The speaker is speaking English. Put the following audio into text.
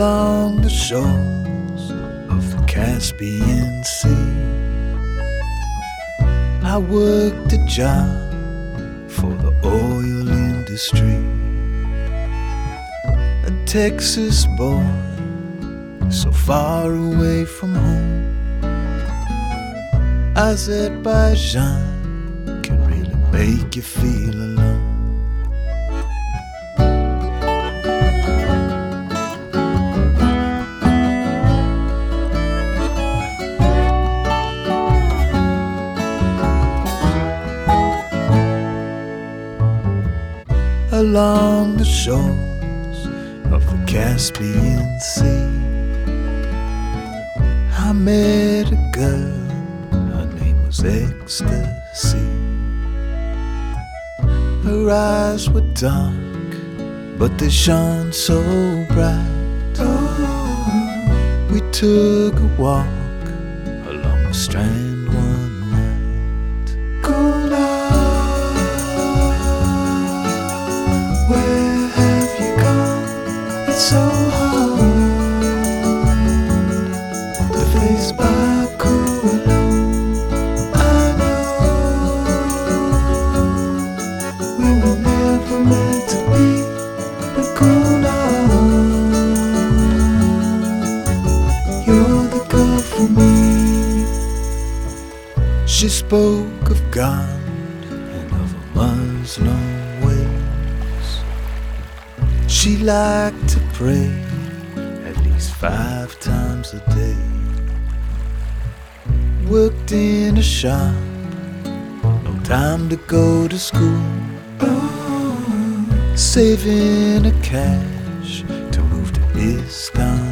along the shores of the Caspian Sea. I worked a job for the oil industry. A Texas boy, so far away from home. Azerbaijan can really make you feel alone. Along the shores of the Caspian Sea, I met a girl, her name was Ecstasy. Her eyes were dark, but they shone so bright. Oh, we took a walk along the strand one night. Where have you gone? It's so hard to face Baku alone. I know we were never meant to be, but you're the girl for me. She spoke of God and of a Muslim way. She liked to pray at least 5 times a day. Worked in a shop, no time to go to school. Saving a cash to move to Istanbul.